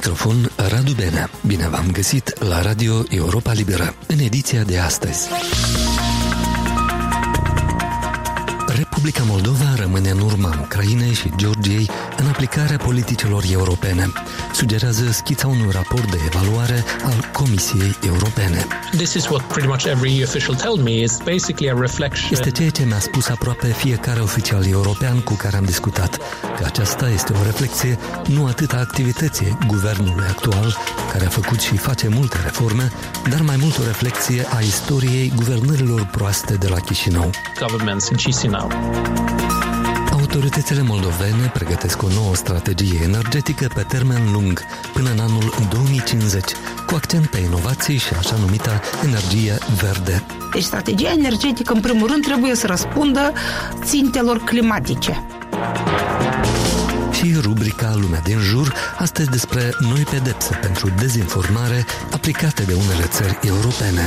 microfon Radu Benea. Bine v-am găsit la Radio Europa Liberă, în ediția de astăzi. Republica Moldova rămâne în urma Ucrainei și Georgiei în aplicarea politicilor europene, sugerează schița unui raport de evaluare al Comisiei Europene. Este ceea ce mi-a spus aproape fiecare oficial european cu care am discutat, că aceasta este o reflexie nu atât a activității guvernului actual, care a făcut și face multe reforme, dar mai mult o reflexie a istoriei guvernărilor proaste de la Chișinău. Autoritățile moldovene pregătesc o nouă strategie energetică pe termen lung, până în anul 2050, cu accent pe inovații și așa numita energie verde. Deci strategia energetică, în primul rând, trebuie să răspundă țintelor climatice. Și rubrica Lumea din jur, astăzi despre noi pedepse pentru dezinformare aplicate de unele țări europene.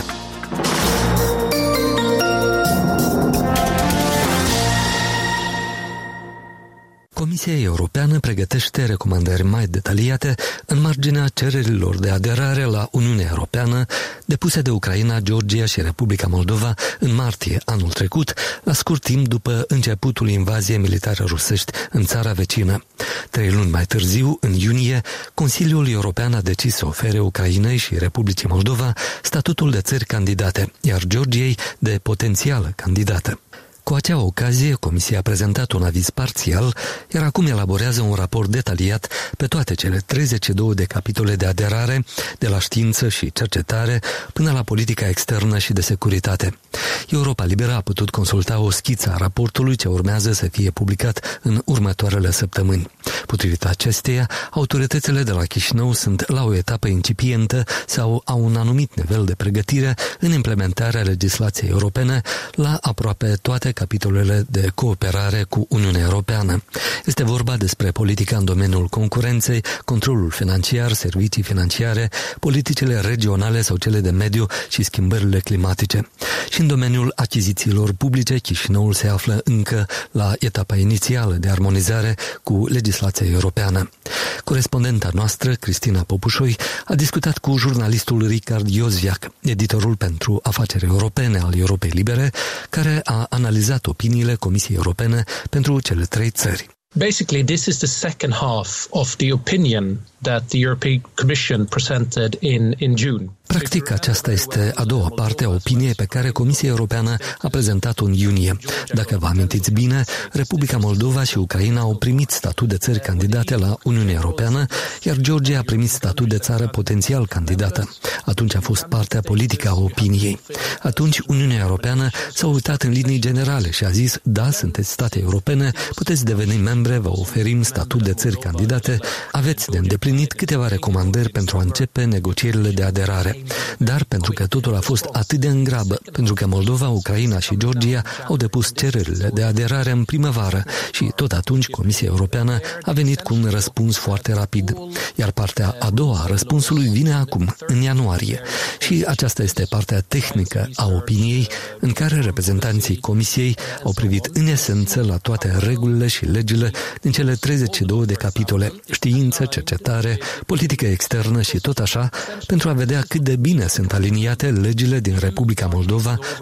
Comisia Europeană pregătește recomandări mai detaliate în marginea cererilor de aderare la Uniunea Europeană depuse de Ucraina, Georgia și Republica Moldova în martie anul trecut, la scurt timp după începutul invaziei militare rusești în țara vecină. 3 luni mai târziu, în iunie, Consiliul European a decis să ofere Ucrainei și Republicii Moldova statutul de țări candidate, iar Georgiei de potențială candidată. Cu acea ocazie, Comisia a prezentat un aviz parțial, iar acum elaborează un raport detaliat pe toate cele 32 de capitole de aderare, de la știință și cercetare până la politica externă și de securitate. Europa Liberă a putut consulta o schiță a raportului ce urmează să fie publicat în următoarele săptămâni. Potrivit acesteia, autoritățile de la Chișinău sunt la o etapă incipientă sau au un anumit nivel de pregătire în implementarea legislației europene la aproape toate capitolele de cooperare cu Uniunea Europeană. Este vorba despre politica în domeniul concurenței, controlul financiar, servicii financiare, politicile regionale sau cele de mediu și schimbările climatice. Și în domeniul achizițiilor publice, Chișinăul se află încă la etapa inițială de armonizare cu legislația europeană. Corespondenta noastră, Cristina Popușoi, a discutat cu jurnalistul Richard Iosviac, editorul pentru afaceri europene al Europei Libere, care a analizat opiniile Comisiei Europene pentru cele 3 țări. Basically, this is the second half of the opinion that the European Commission presented in June. Practic, aceasta este a doua parte a opiniei pe care Comisia Europeană a prezentat-o în iunie. Dacă vă amintiți bine, Republica Moldova și Ucraina au primit statut de țări candidate la Uniunea Europeană, iar Georgia a primit statut de țară potențial candidată. Atunci a fost partea politică a opiniei. Atunci Uniunea Europeană s-a uitat în linii generale și a zis: da, sunteți state europene, puteți deveni membre, vă oferim statut de țări candidate, aveți de îndeplinit câteva recomandări pentru a începe negocierile de aderare. Dar pentru că totul a fost atât de în grabă, pentru că Moldova, Ucraina și Georgia au depus cererile de aderare în primăvară și tot atunci Comisia Europeană a venit cu un răspuns foarte rapid. Iar partea a doua a răspunsului vine acum, în ianuarie. Și aceasta este partea tehnică a opiniei, în care reprezentanții Comisiei au privit în esență la toate regulile și legile din cele 32 de capitole, știință, cercetare, politică externă și tot așa, pentru a vedea cât de bine sunt aliniate legile din Republica Moldova